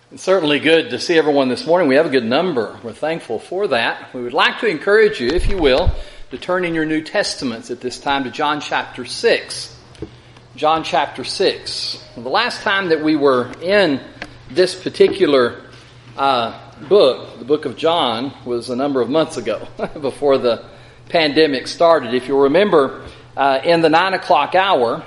It's certainly good to see everyone this morning. We have a good number. We're thankful for that. We would like to encourage you, if you will, to turn in your New Testaments at this time to John chapter 6. John chapter 6. The last time that we were in this particular book, the book of John, was a number of months ago, before the pandemic started. If you'll remember, in the 9 o'clock hour,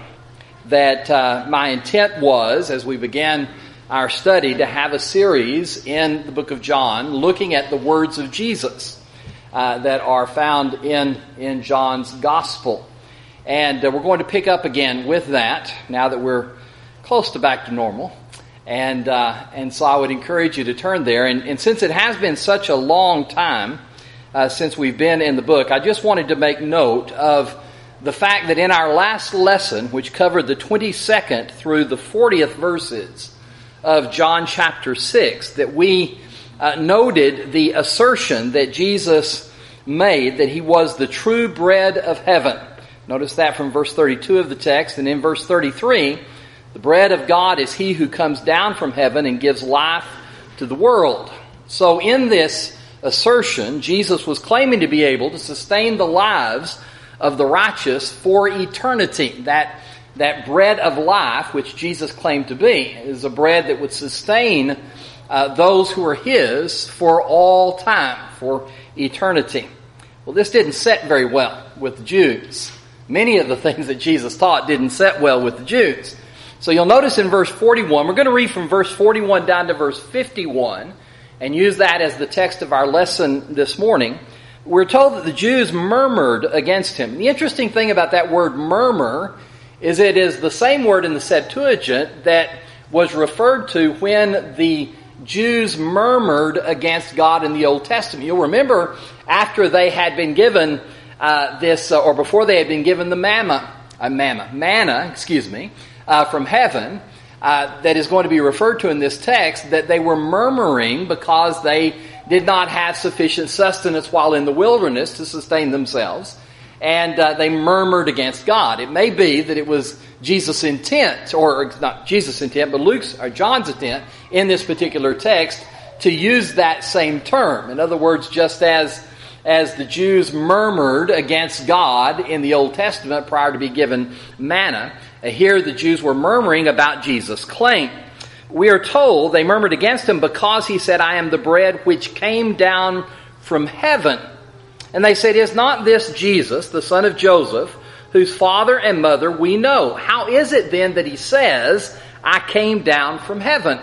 that my intent was, as we began our study, to have a series in the book of John looking at the words of Jesus that are found in John's gospel. And we're going to pick up again with that now that we're close to back to normal. And so I would encourage you to turn there. And since it has been such a long time since we've been in the book, I just wanted to make note of the fact that in our last lesson, which covered the 22nd through the 40th verses of John chapter 6, that we noted the assertion that Jesus made that he was the true bread of heaven. Notice that from verse 32 of the text. And in verse 33, the bread of God is he who comes down from heaven and gives life to the world. So in this assertion, Jesus was claiming to be able to sustain the lives of the righteous for eternity. That bread of life, which Jesus claimed to be, is a bread that would sustain those who are his for all time, for eternity. Well, this didn't set very well with the Jews. Many of the things that Jesus taught didn't set well with the Jews. So you'll notice in verse 41, we're going to read from verse 41 down to verse 51, and use that as the text of our lesson this morning. We're told that the Jews murmured against him. The interesting thing about that word murmur is it is the same word in the Septuagint that was referred to when the Jews murmured against God in the Old Testament. You'll remember after they had been given before they had been given the manna, from heaven, that is going to be referred to in this text, that they were murmuring because they did not have sufficient sustenance while in the wilderness to sustain themselves. And they murmured against God. It may be that it was Jesus' intent, or not Jesus' intent, but John's intent in this particular text to use that same term. In other words, just as the Jews murmured against God in the Old Testament prior to being given manna, here the Jews were murmuring about Jesus' claim. We are told they murmured against him because he said, "I am the bread which came down from heaven." And they said, "Is not this Jesus, the son of Joseph, whose father and mother we know? How is it then that he says, 'I came down from heaven'?"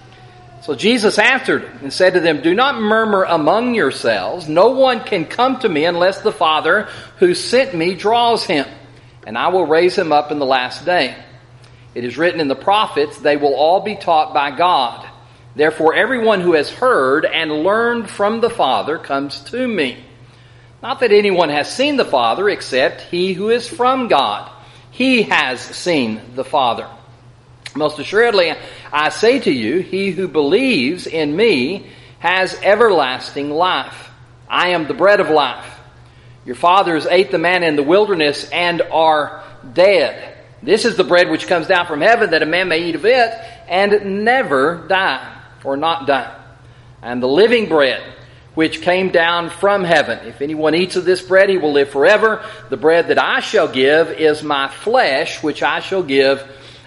So Jesus answered and said to them, "Do not murmur among yourselves. No one can come to me unless the Father who sent me draws him, and I will raise him up in the last day. It is written in the prophets, they will all be taught by God. Therefore everyone who has heard and learned from the Father comes to me. Not that anyone has seen the Father except he who is from God. He has seen the Father. Most assuredly, I say to you, he who believes in me has everlasting life. I am the bread of life. Your fathers ate the manna in the wilderness and are dead. This is the bread which comes down from heaven, that a man may eat of it and never die," or not die. "I am the living bread which came down from heaven. If anyone eats of this bread, he will live forever. The bread that I shall give is my flesh, which I shall give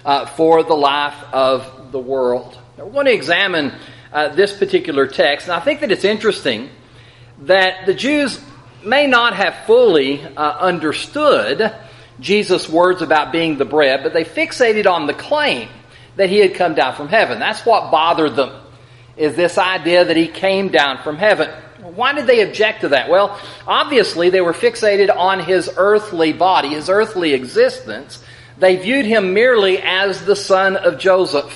for the life of the world." Now, we're going to examine this particular text, and I think that it's interesting that the Jews may not have fully understood Jesus' words about being the bread, but they fixated on the claim that he had come down from heaven. That's what bothered them, is this idea that he came down from heaven. Why did they object to that? Well, obviously they were fixated on his earthly body, his earthly existence. They viewed him merely as the son of Joseph.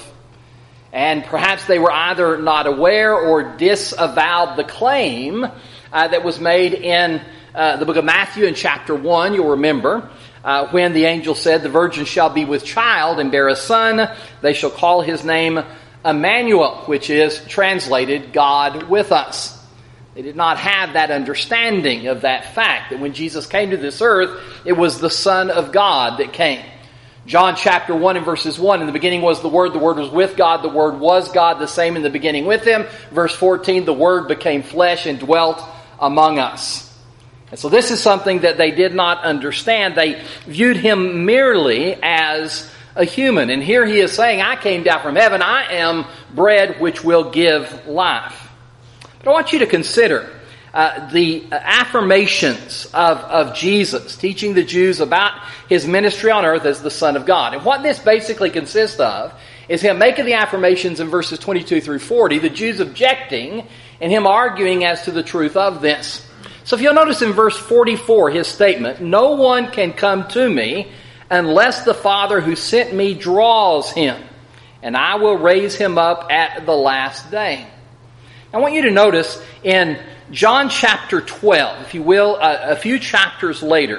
And perhaps they were either not aware or disavowed the claim that was made in the book of Matthew in chapter 1, you'll remember, when the angel said, "The virgin shall be with child and bear a son. They shall call his name Emmanuel," which is translated God with us. They did not have that understanding of that fact, that when Jesus came to this earth, it was the Son of God that came John chapter 1 and verses 1, in the beginning was the Word was with God, the Word was God, the same in the beginning with Him. Verse 14, the Word became flesh and dwelt among us. And so this is something that they did not understand. They viewed Him merely as a human. And here He is saying, I came down from heaven, I am bread which will give life. But I want you to consider the affirmations of Jesus, teaching the Jews about His ministry on earth as the Son of God. And what this basically consists of is Him making the affirmations in verses 22 through 40, the Jews objecting, and Him arguing as to the truth of this. So if you'll notice in verse 44, His statement, no one can come to me unless the Father who sent me draws him, and I will raise him up at the last day. I want you to notice in John chapter 12, if you will, a few chapters later,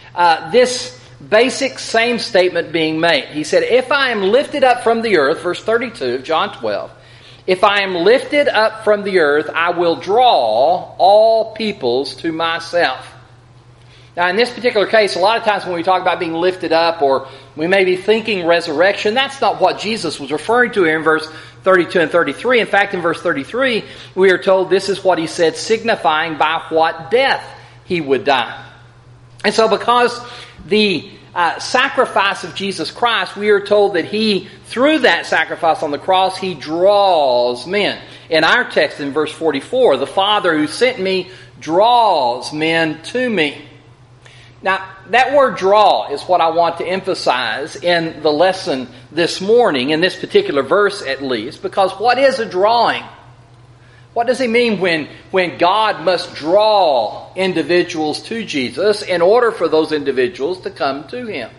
this basic same statement being made. He said, if I am lifted up from the earth, verse 32 of John 12, if I am lifted up from the earth, I will draw all peoples to myself. Now, in this particular case, a lot of times when we talk about being lifted up, or we may be thinking resurrection, that's not what Jesus was referring to here in verse 32 and 33. In fact, in verse 33, we are told this is what He said, signifying by what death He would die. And so because the sacrifice of Jesus Christ, we are told that He, through that sacrifice on the cross, He draws men. In our text in verse 44, the Father who sent me draws men to me. Now, that word draw is what I want to emphasize in the lesson this morning, in this particular verse at least, because what is a drawing? What does He mean when God must draw individuals to Jesus in order for those individuals to come to Him?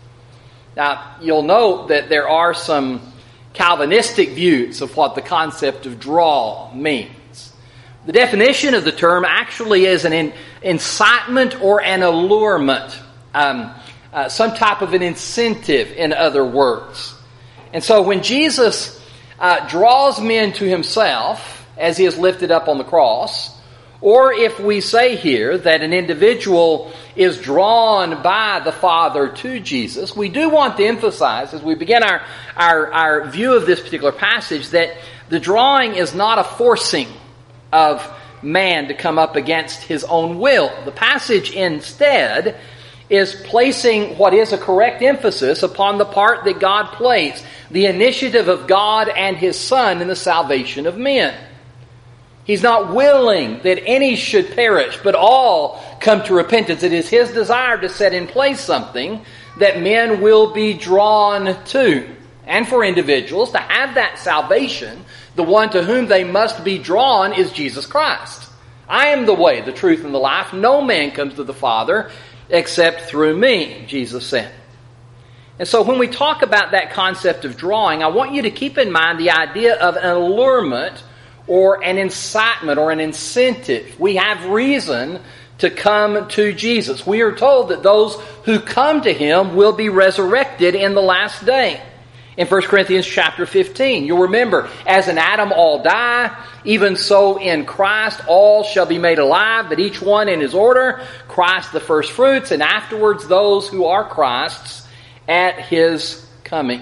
Now, you'll note that there are some Calvinistic views of what the concept of draw means. The definition of the term actually is an incitement or an allurement, some type of an incentive, in other words. And so when Jesus draws men to Himself, as He is lifted up on the cross, or if we say here that an individual is drawn by the Father to Jesus, we do want to emphasize, as we begin our view of this particular passage, that the drawing is not a forcing of man to come up against his own will. The passage instead is placing what is a correct emphasis upon the part that God plays, the initiative of God and His Son in the salvation of men. He's not willing that any should perish, but all come to repentance. It is His desire to set in place something that men will be drawn to. And for individuals to have that salvation, the one to whom they must be drawn is Jesus Christ. I am the way, the truth, and the life. No man comes to the Father except through me, Jesus said. And so when we talk about that concept of drawing, I want you to keep in mind the idea of an allurement or an incitement or an incentive. We have reason to come to Jesus. We are told that those who come to Him will be resurrected in the last day. In 1 Corinthians chapter 15, you'll remember, as in Adam all die, even so in Christ all shall be made alive, but each one in his order, Christ the first fruits, and afterwards those who are Christ's at His coming.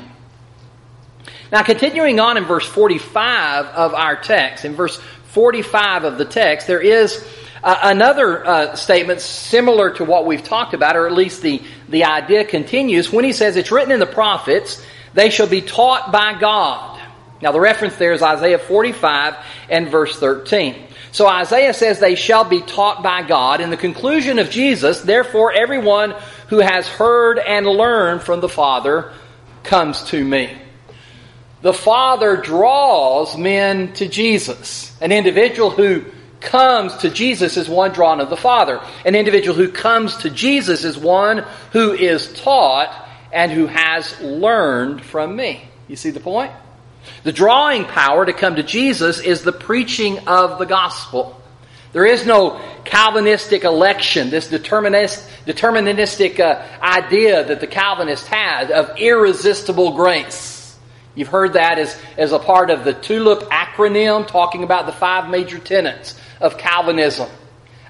Now, continuing on in verse 45 of our text, in verse 45 of the text, there is another statement similar to what we've talked about, or at least the idea continues, when He says, it's written in the prophets, they shall be taught by God. Now, the reference there is Isaiah 45 and verse 13. So Isaiah says they shall be taught by God. In the conclusion of Jesus, therefore, everyone who has heard and learned from the Father comes to me. The Father draws men to Jesus. An individual who comes to Jesus is one drawn of the Father. An individual who comes to Jesus is one who is taught and who has learned from me. You see the point? The drawing power to come to Jesus is the preaching of the gospel. There is no Calvinistic election, this deterministic idea that the Calvinists had of irresistible grace. You've heard that as a part of the TULIP acronym, talking about the 5 major tenets of Calvinism.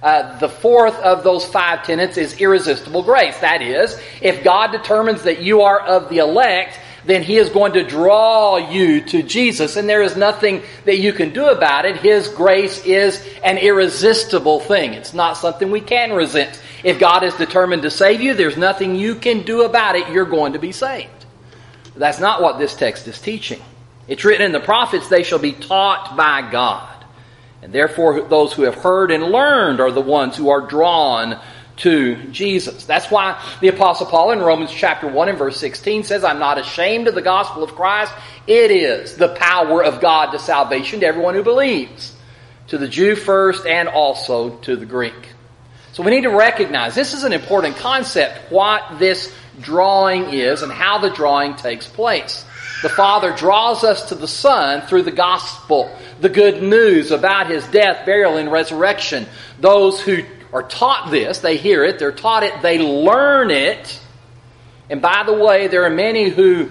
The fourth of those 5 tenets is irresistible grace. That is, if God determines that you are of the elect, then He is going to draw you to Jesus, and there is nothing that you can do about it. His grace is an irresistible thing. It's not something we can resist. If God is determined to save you, there's nothing you can do about it. You're going to be saved. That's not what this text is teaching. It's written in the prophets, they shall be taught by God. And therefore, those who have heard and learned are the ones who are drawn to Jesus. That's why the Apostle Paul in Romans chapter 1 and verse 16 says, I'm not ashamed of the gospel of Christ. It is the power of God to salvation to everyone who believes, to the Jew first and also to the Greek. So we need to recognize this is an important concept, what this drawing is and how the drawing takes place. The Father draws us to the Son through the gospel, the good news about His death, burial, and resurrection. Those who are taught this, they hear it, they're taught it, they learn it. And by the way, there are many who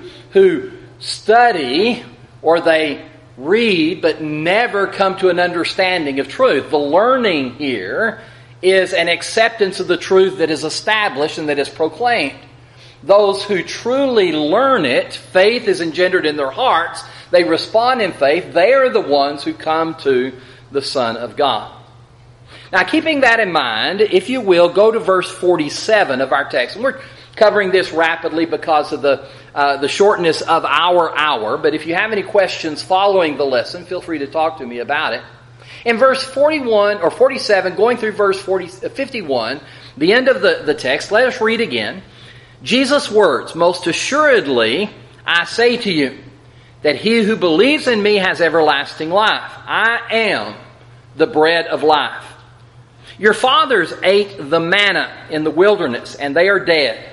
study or they read but never come to an understanding of truth. The learning here is an acceptance of the truth that is established and that is proclaimed. Those who truly learn it, faith is engendered in their hearts, they respond in faith, they are the ones who come to the Son of God. Now, keeping that in mind, if you will, go to verse 47 of our text. And we're covering this rapidly because of the shortness of our hour. But if you have any questions following the lesson, feel free to talk to me about it. In verse 41 or 47, going through verse 51, the end of the text, let us read again. Jesus' words, most assuredly, I say to you, that he who believes in me has everlasting life. I am the bread of life. Your fathers ate the manna in the wilderness, and they are dead.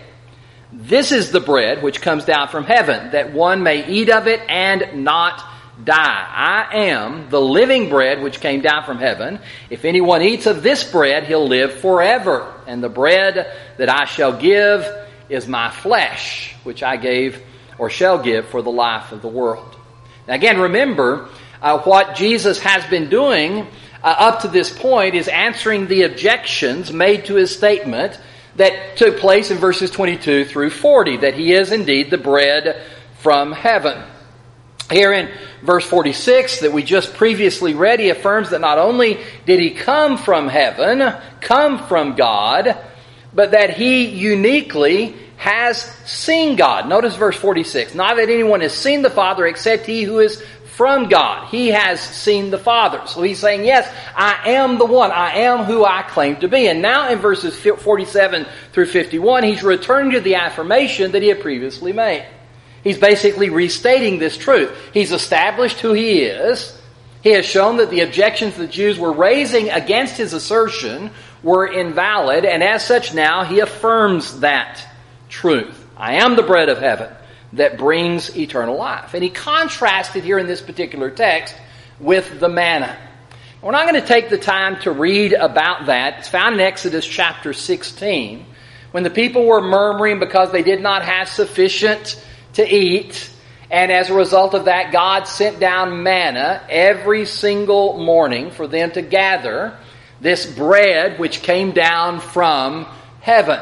This is the bread which comes down from heaven, that one may eat of it and not die. I am the living bread which came down from heaven. If anyone eats of this bread, he'll live forever. And the bread that I shall give is my flesh, which I gave or shall give for the life of the world. Now again, remember what Jesus has been doing up to this point is answering the objections made to his statement that took place in verses 22 through 40, that he is indeed the bread from heaven. Here in verse 46 that we just previously read, he affirms that not only did he come from heaven, come from God, but that he uniquely has seen God. Notice verse 46. Not that anyone has seen the Father except he who is from God. He has seen the Father. So he's saying, yes, I am the one. I am who I claim to be. And now in verses 47 through 51, he's returning to the affirmation that he had previously made. He's basically restating this truth. He's established who he is. He has shown that the objections the Jews were raising against his assertion were invalid. And as such now, he affirms that truth. I am the bread of heaven that brings eternal life. And he contrasted here in this particular text with the manna. We're not going to take the time to read about that. It's found in Exodus chapter 16, when the people were murmuring because they did not have sufficient to eat. And as a result of that, God sent down manna every single morning for them to gather this bread which came down from heaven.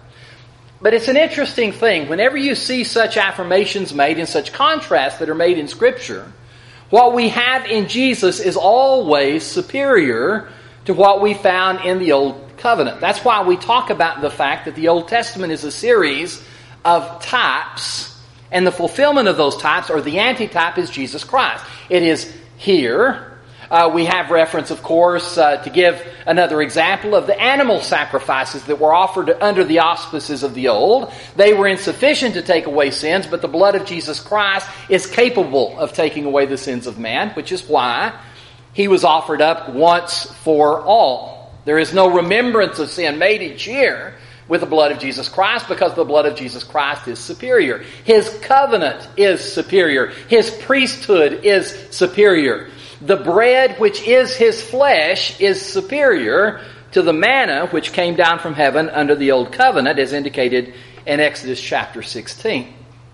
But it's an interesting thing. Whenever you see such affirmations made and such contrasts that are made in Scripture, what we have in Jesus is always superior to what we found in the Old Covenant. That's why we talk about the fact that the Old Testament is a series of types, and the fulfillment of those types, or the antitype, is Jesus Christ. It is here. We have reference, of course, to give another example of the animal sacrifices that were offered under the auspices of the old. They were insufficient to take away sins, but the blood of Jesus Christ is capable of taking away the sins of man, which is why he was offered up once for all. There is no remembrance of sin made each year with the blood of Jesus Christ, because the blood of Jesus Christ is superior. His covenant is superior. His priesthood is superior. The bread which is his flesh is superior to the manna which came down from heaven under the old covenant, as indicated in Exodus chapter 16.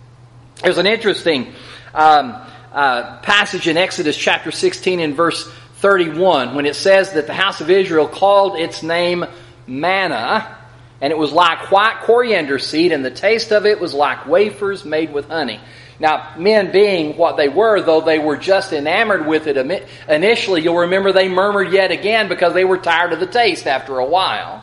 There's an interesting passage in Exodus chapter 16 in verse 31, when it says that the house of Israel called its name manna, and it was like white coriander seed, and the taste of it was like wafers made with honey. Now, men being what they were, though they were just enamored with it initially, you'll remember they murmured yet again because they were tired of the taste after a while.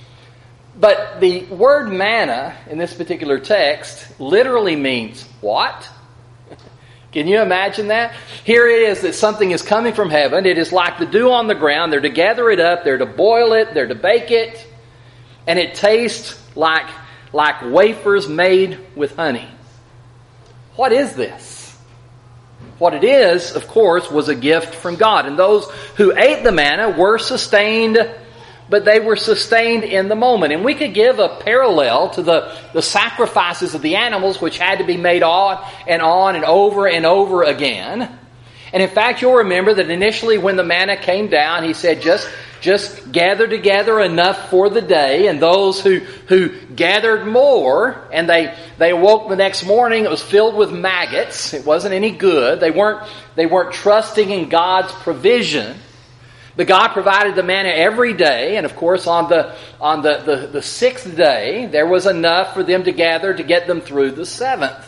But the word manna in this particular text literally means what? Can you imagine that? Here it is that something is coming from heaven. It is like the dew on the ground. They're to gather it up. They're to boil it. They're to bake it. And it tastes like wafers made with honey. What is this? What it is, of course, was a gift from God. And those who ate the manna were sustained, but they were sustained in the moment. And we could give a parallel to the sacrifices of the animals, which had to be made on and over again. And in fact, you'll remember that initially when the manna came down, he said, just gather together enough for the day. And those who gathered more, and they awoke the next morning, it was filled with maggots. It wasn't any good. They weren't trusting in God's provision. But God provided the manna every day, and of course on the sixth day, there was enough for them to gather to get them through the seventh.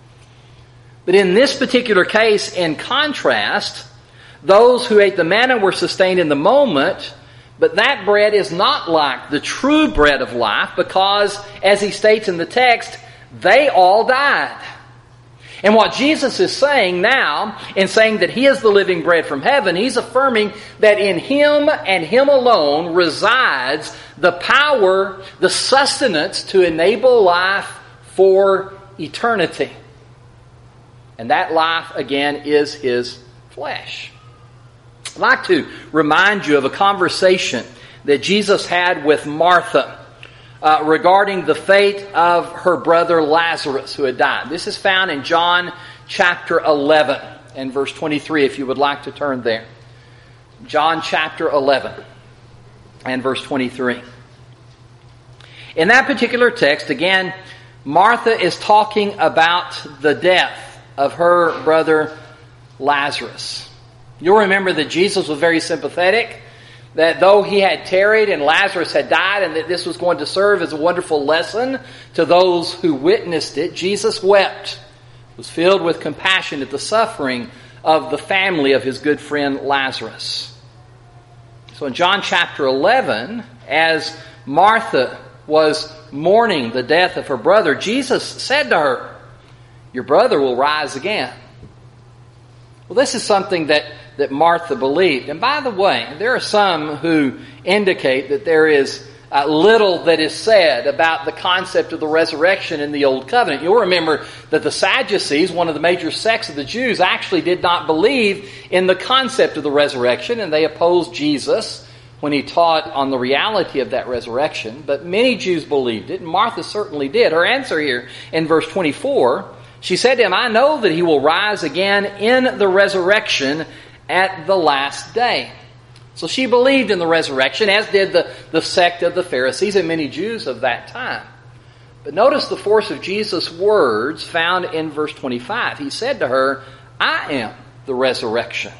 But in this particular case, in contrast, those who ate the manna were sustained in the moment, but that bread is not like the true bread of life, because, as he states in the text, they all died. And what Jesus is saying now, in saying that he is the living bread from heaven, he's affirming that in him and him alone resides the power, the sustenance to enable life for eternity. And that life, again, is his flesh. I'd like to remind you of a conversation that Jesus had with Martha regarding the fate of her brother Lazarus who had died. This is found in John chapter 11 and verse 23, if you would like to turn there. John chapter 11 and verse 23. In that particular text, again, Martha is talking about the death of her brother Lazarus. You'll remember that Jesus was very sympathetic, that though he had tarried and Lazarus had died, and that this was going to serve as a wonderful lesson to those who witnessed it, Jesus wept, was filled with compassion at the suffering of the family of his good friend Lazarus. So in John chapter 11, as Martha was mourning the death of her brother, Jesus said to her, "Your brother will rise again." Well, this is something that Martha believed. And by the way, there are some who indicate that there is little that is said about the concept of the resurrection in the Old Covenant. You'll remember that the Sadducees, one of the major sects of the Jews, actually did not believe in the concept of the resurrection, and they opposed Jesus when he taught on the reality of that resurrection. But many Jews believed it, and Martha certainly did. Her answer here in verse 24, she said to him, "I know that he will rise again in the resurrection at the last day." So she believed in the resurrection, as did the sect of the Pharisees and many Jews of that time. But notice the force of Jesus' words found in verse 25. He said to her, "I am the resurrection.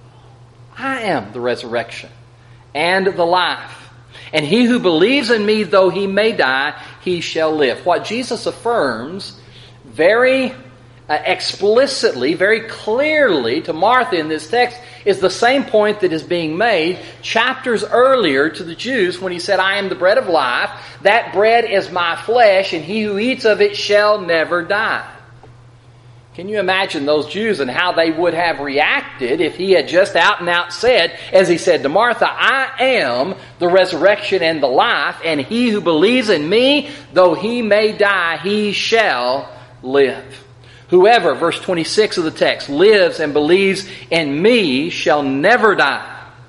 I am the resurrection and the life. And he who believes in me, though he may die, he shall live." What Jesus affirms very explicitly, very clearly to Martha in this text is the same point that is being made chapters earlier to the Jews when he said, "I am the bread of life. That bread is my flesh, and he who eats of it shall never die." Can you imagine those Jews and how they would have reacted if he had just out and out said, as he said to Martha, "I am the resurrection and the life, and he who believes in me, though he may die, he shall live. Whoever," verse 26 of the text, "lives and believes in me shall never die."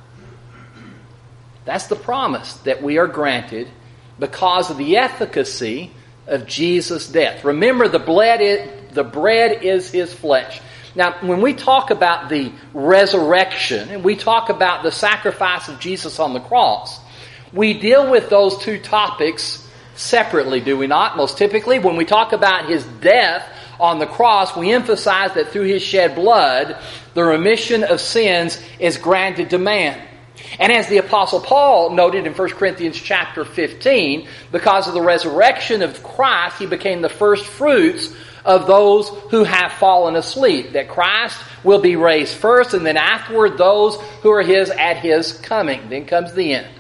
That's the promise that we are granted because of the efficacy of Jesus' death. Remember, the bread is his flesh. Now, when we talk about the resurrection and we talk about the sacrifice of Jesus on the cross, we deal with those two topics separately, do we not? Most typically, when we talk about his death on the cross, we emphasize that through His shed blood, the remission of sins is granted to man. And as the Apostle Paul noted in 1 Corinthians chapter 15, because of the resurrection of Christ, He became the first fruits of those who have fallen asleep. That Christ will be raised first, and then afterward those who are His at His coming. Then comes the end.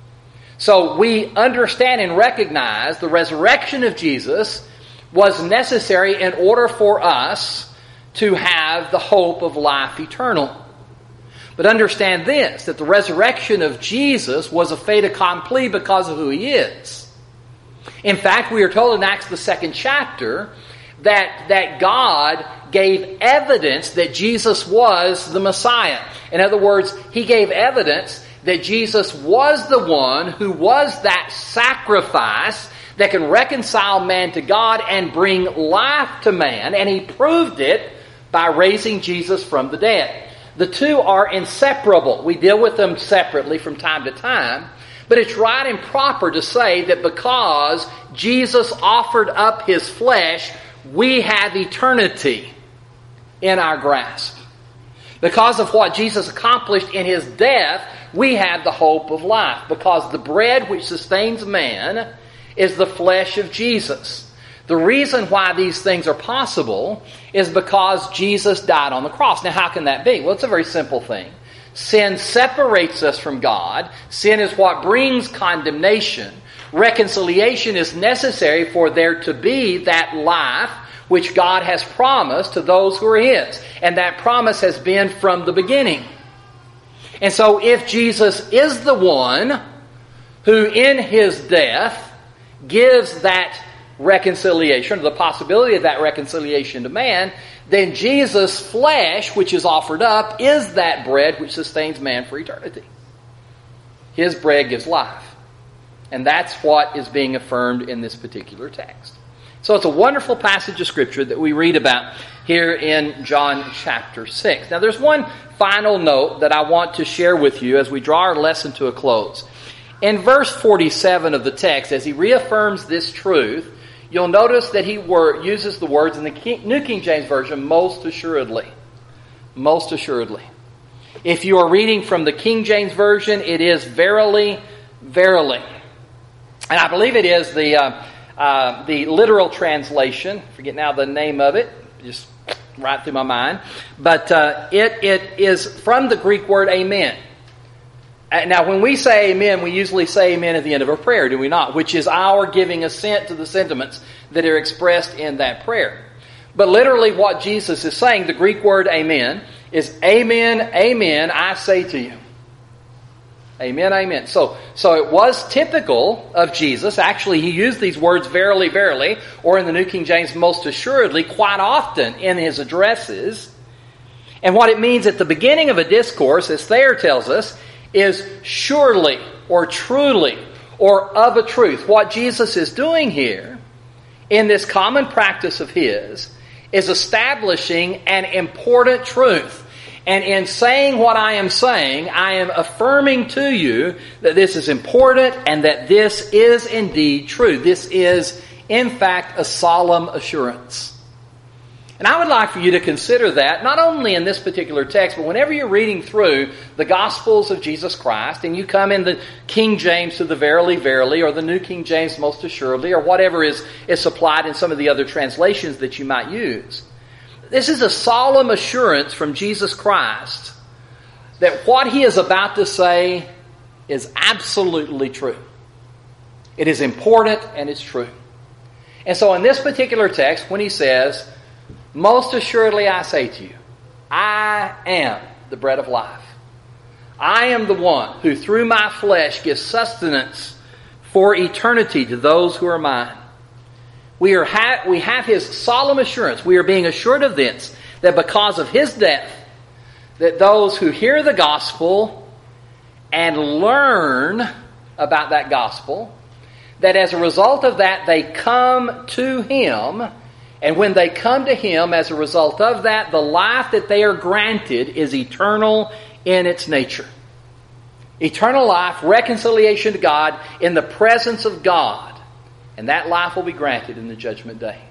So we understand and recognize the resurrection of Jesus was necessary in order for us to have the hope of life eternal. But understand this, that the resurrection of Jesus was a fait accompli because of who He is. In fact, we are told in Acts the 2nd chapter that God gave evidence that Jesus was the Messiah. In other words, He gave evidence that Jesus was the one who was that sacrifice that can reconcile man to God and bring life to man. And He proved it by raising Jesus from the dead. The two are inseparable. We deal with them separately from time to time. But it's right and proper to say that because Jesus offered up His flesh, we have eternity in our grasp. Because of what Jesus accomplished in His death, we have the hope of life. Because the bread which sustains man is the flesh of Jesus. The reason why these things are possible is because Jesus died on the cross. Now, how can that be? Well, it's a very simple thing. Sin separates us from God. Sin is what brings condemnation. Reconciliation is necessary for there to be that life which God has promised to those who are His. And that promise has been from the beginning. And so if Jesus is the one who in His death gives that reconciliation, or the possibility of that reconciliation to man, then Jesus' flesh, which is offered up, is that bread which sustains man for eternity. His bread gives life. And that's what is being affirmed in this particular text. So it's a wonderful passage of Scripture that we read about here in John chapter 6. Now there's one final note that I want to share with you as we draw our lesson to a close. In verse 47 of the text, as he reaffirms this truth, you'll notice that he uses the words in the New King James Version, most assuredly. Most assuredly. If you are reading from the King James Version, it is verily, verily. And I believe it is the literal translation. I forget now the name of it. Just right through my mind. But it is from the Greek word amen. Now, when we say amen, we usually say amen at the end of a prayer, do we not? Which is our giving assent to the sentiments that are expressed in that prayer. But literally what Jesus is saying, the Greek word amen, is amen, amen, I say to you. Amen, amen. So it was typical of Jesus. Actually, He used these words verily, verily, or in the New King James, most assuredly, quite often in His addresses. And what it means at the beginning of a discourse, as Thayer tells us, is surely or truly or of a truth. What Jesus is doing here in this common practice of His is establishing an important truth. And in saying what I am affirming to you that this is important and that this is indeed true. This is, in fact, a solemn assurance. And I would like for you to consider that, not only in this particular text, but whenever you're reading through the Gospels of Jesus Christ, and you come in the King James to the verily, verily, or the New King James most assuredly, or whatever is supplied in some of the other translations that you might use. This is a solemn assurance from Jesus Christ that what He is about to say is absolutely true. It is important and it's true. And so in this particular text, when He says, most assuredly I say to you, I am the bread of life. I am the one who through my flesh gives sustenance for eternity to those who are mine. We have His solemn assurance. We are being assured of this, that because of His death, that those who hear the gospel and learn about that gospel, that as a result of that they come to Him. And when they come to Him, as a result of that, the life that they are granted is eternal in its nature. Eternal life, reconciliation to God in the presence of God. And that life will be granted in the judgment day.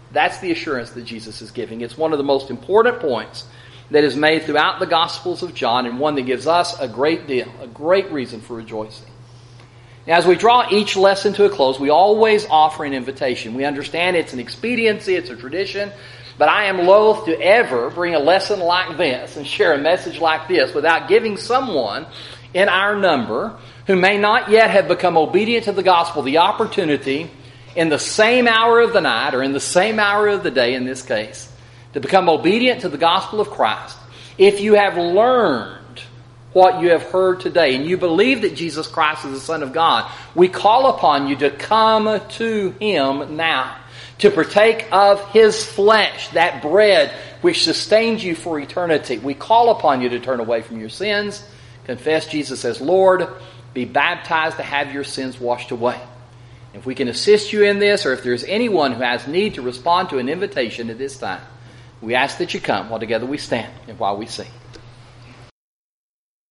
That's the assurance that Jesus is giving. It's one of the most important points that is made throughout the Gospels of John, and one that gives us a great reason for rejoicing. Now, as we draw each lesson to a close, we always offer an invitation. We understand it's an expediency, it's a tradition, but I am loath to ever bring a lesson like this and share a message like this without giving someone in our number who may not yet have become obedient to the gospel the opportunity in the same hour of the night, or in the same hour of the day in this case, to become obedient to the gospel of Christ. If you have learned what you have heard today, and you believe that Jesus Christ is the Son of God, we call upon you to come to Him now, to partake of His flesh, that bread which sustains you for eternity. We call upon you to turn away from your sins, confess Jesus as Lord, be baptized to have your sins washed away. If we can assist you in this, or if there's anyone who has need to respond to an invitation at this time, we ask that you come while together we stand and while we sing.